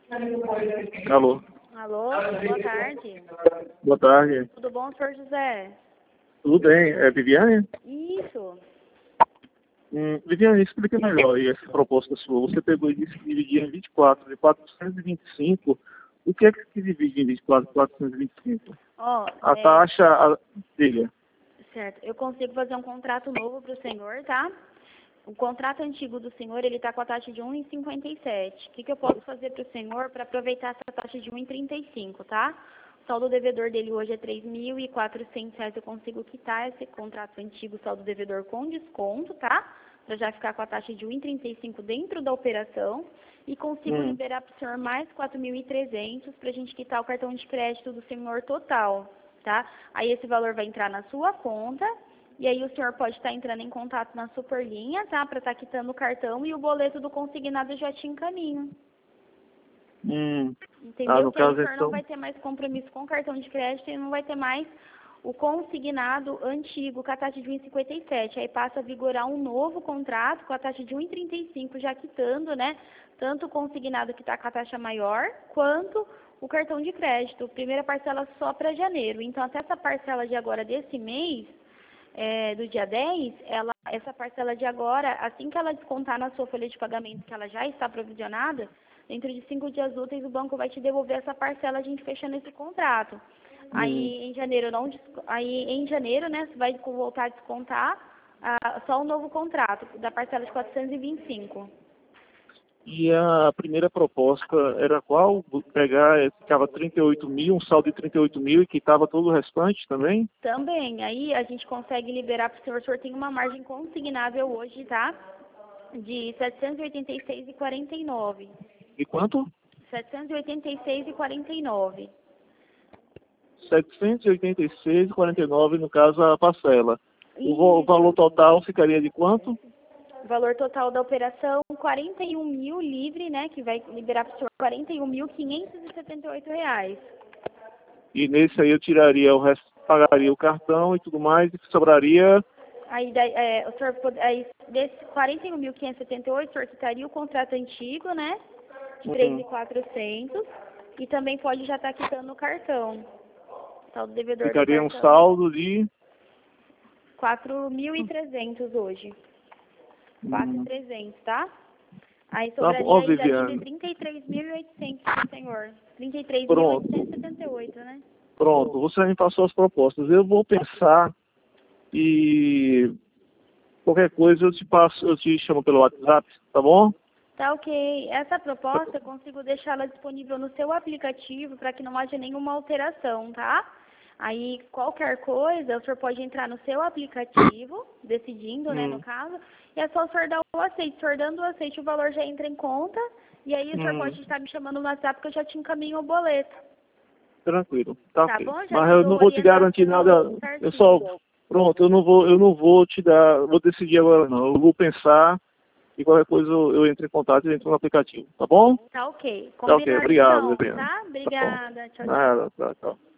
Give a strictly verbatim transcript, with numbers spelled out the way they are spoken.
Alô? Alô, boa tarde. Boa tarde. Tudo bom, senhor José? Tudo bem? É Viviane? Isso. Hum, Viviane, explica melhor aí essa proposta sua. Você pegou e disse que dividia em vinte e quatro, de quatrocentos e vinte e cinco. O que é que divide em vinte e quatro, quatrocentos e vinte e cinco? Ó, A é, taxa, a, diga. certo. Eu consigo fazer um contrato novo para o senhor, tá? O contrato antigo do senhor, ele está com a taxa de um vírgula cinquenta e sete. O que, que eu posso fazer para o senhor para aproveitar essa taxa de um vírgula trinta e cinco, tá? O saldo devedor dele hoje é três mil e quatrocentos reais. Eu consigo quitar esse contrato antigo, saldo devedor com desconto, tá? Para já ficar com a taxa de um vírgula trinta e cinco dentro da operação. E consigo Hum. liberar para o senhor mais quatro mil e trezentos para a gente quitar o cartão de crédito do senhor total, tá? Aí esse valor vai entrar na sua conta. E aí o senhor pode estar entrando em contato na Superlinha, tá? Para estar quitando o cartão e o boleto do consignado eu já te encaminho. Hum. Entendeu? Ah, no Que aí o caso, senhor não então... vai ter mais compromisso com o cartão de crédito e não vai ter mais o consignado antigo com a taxa de um vírgula cinquenta e sete. Aí passa a vigorar um novo contrato com a taxa de um vírgula trinta e cinco, já quitando, né? Tanto o consignado que está com a taxa maior, quanto o cartão de crédito. Primeira parcela só para janeiro. Então, até essa parcela de agora desse mês, É, do dia dez, ela, essa parcela de agora, assim que ela descontar na sua folha de pagamento, que ela já está provisionada, dentro de cinco dias úteis o banco vai te devolver essa parcela, a gente fechando esse contrato. Hum. Aí em janeiro não, aí em janeiro, né, você vai voltar a descontar ah, só o novo contrato da parcela de quatrocentos e vinte e cinco. E a primeira proposta era qual? Pegar, eh, ficava trinta e oito mil, um saldo de trinta e oito mil e quitava todo o restante também? Também, aí a gente consegue liberar para o senhor, o senhor tem uma margem consignável hoje, tá? De setecentos e oitenta e seis reais e quarenta e nove centavos. E quanto? setecentos e oitenta e seis reais e quarenta e nove centavos. setecentos e oitenta e seis reais e quarenta e nove centavos, no caso, a parcela. O, vo- o Isso. valor total ficaria de quanto? O valor total da operação, quarenta e um mil livre, né? Que vai liberar para o senhor quarenta e um mil quinhentos e setenta e oito reais. E nesse aí eu tiraria o resto, pagaria o cartão e tudo mais, e sobraria... Aí, daí, é, o senhor, pode- aí desse quarenta e um mil quinhentos e setenta e oito, o senhor quitaria o contrato antigo, né? De três mil e Hum, quatrocentos. E também pode já estar quitando o cartão. Saldo devedor do ficaria um cartão, saldo de... quatro mil e trezentos hoje. quatro mil e Hum, trezentos, tá? Aí tá bom, sobraria ó, aí dali de Viviane. trinta e três mil e oitocentos pro senhor. trinta e três mil oitocentos e Pronto, setenta e oito, né? pronto. Você me passou as propostas. Eu vou pensar e qualquer coisa eu te passo, eu te chamo pelo WhatsApp, tá bom? Tá ok. Essa proposta eu consigo deixá-la disponível no seu aplicativo para que não haja nenhuma alteração, tá? Aí qualquer coisa, o senhor pode entrar no seu aplicativo, decidindo, né, no Hum, caso, e é só o senhor dar o aceite. O senhor dando o aceite, o valor já entra em conta, e aí o senhor hum, pode estar me chamando no WhatsApp que eu já te encaminho o boleto. tranquilo, tá Tá ok. bom? Já Mas te eu dou não vou te garantir nada, orientação eu só, certinho. pronto, eu não vou, eu não vou te dar, vou decidir agora não. Eu vou pensar e qualquer coisa eu, eu entro em contato e entro no aplicativo, tá bom? Tá ok. Tá ok, Combinado obrigado, então, Viviane. tá? Tá bom. Obrigada. Tchau, tchau. Nada, tá, tchau.